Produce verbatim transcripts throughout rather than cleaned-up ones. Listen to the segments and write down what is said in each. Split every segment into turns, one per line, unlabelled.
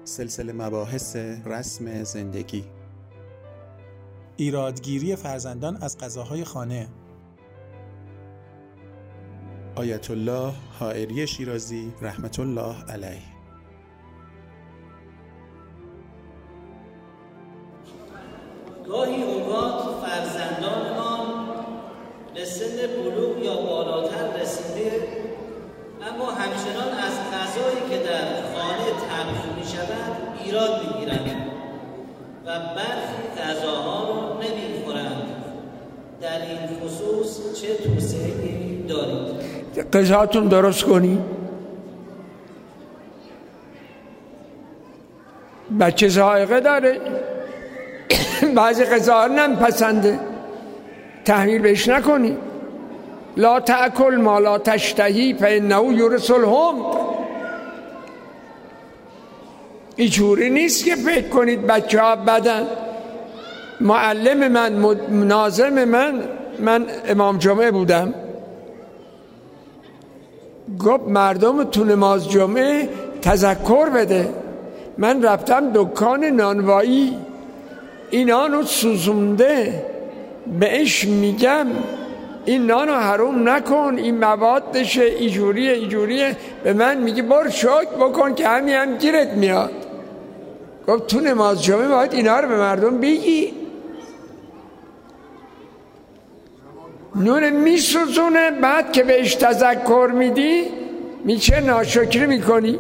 سلسله مباحث رسم زندگی.
ایرادگیری فرزندان از غذاهای خانه.
آیت الله حائری شیرازی رحمت الله علیه.
گاهی اوقات فرزندانمان به سن بلوغ یا بالاتر رسیده، اما همچنان از غذایی که در خانه طبخ می شود ایراد می گیرند و برخی غذاها را نمی خورند. در این خصوص چه توصیه‌ای دارید؟
غذاتون درست کنی. بچه ذائقه داره، بعضی غذاها نمیپسنده، تحمیل بهش نکنی. لا تأکل ما لا تشتهی فإنه یورث الحمق. اینجوری نیست که فکر کنید بچه ها بدن. معلم من، ناظم من من امام جمعه بودم، گفت مردم تو نماز جمعه تذکر بده. من رفتم دکان نانوایی، این نانو سوزونده، بهش میگم این نانو حروم نکن، این موادشه، اینجوریه اینجوریه. به من میگه برو شکر بکن که همین هم گیرت میاد. گفت تو نماز جمعه باید اینا رو به مردم بگی. نون میسوزونه، بعد که بهش تذکر میدی میچه ناشکری میکنی.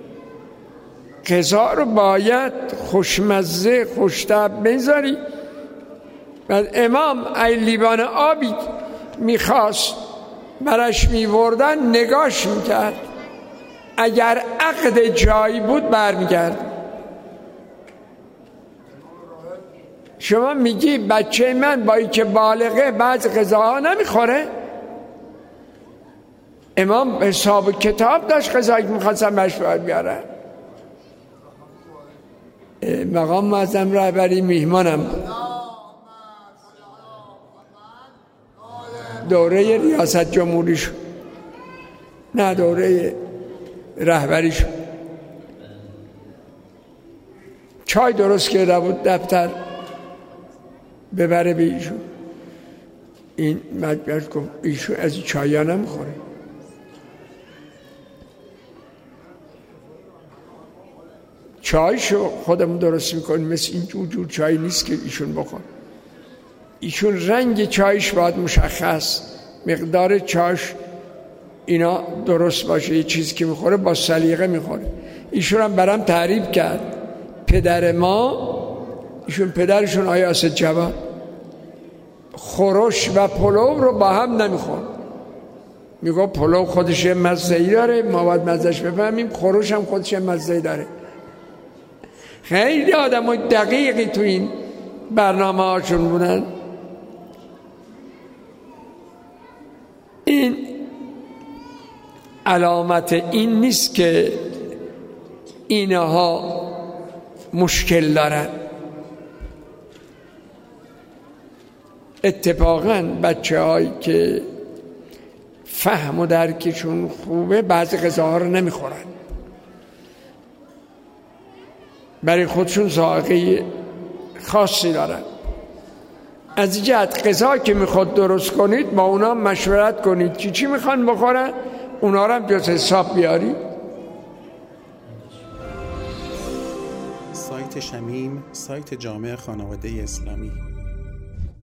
غذا رو باید خوشمزه خوش‌طبع بذاری. بعد امام ای لیوان آبی میخواست برش میوردن، نگاش میکرد، اگر عقد جایی بود برمیگرد. شما میگی بچه من با این که بالغه بعض غذاها نمیخوره. امام حساب کتاب داشت غذایی که میخواستم بهش باید بیاره. مقام معظم رهبری میهمانم دوره ریاست جمهوریش، نه دوره رهبریش، چای درست کرده بود دفتر ببره به ایشون. این مجبور گفت ایشون از این چایی ها نمیخوره. چایشو خودمون درست میکنیم، مثل این جور جور چای نیست که ایشون بخور. ایشون رنگ چایش باید مشخص، مقدار چاش اینا درست باشه. یه چیزی که میخوره با سلیقه میخوره. ایشون هم برام تعریف کرد پدر ما، ایشون پدرشون آیا اسد جواد، خورش و پلو رو با هم نمیخور. میگه پلو خودش مزه‌ای داره، ما باید مزه‌اش بفهمیم، خورش هم خودش مزه‌ای داره. خیلی آدم دقیقی تو این برنامه هاشون بودن. این علامت این نیست که اینها مشکل دارن. اتفاقاً بچه هایی که فهم و درکشون خوبه بعضی غذاها رو نمیخورن، برای خودشون ذائقه خاصی دارن. از این جهت غذا که میخواد درست کنید با اونا مشورت کنید که چی میخوان بخورن، اونا رو هم جز حساب بیارید.
سایت شمیم، سایت جامع خانواده اسلامی.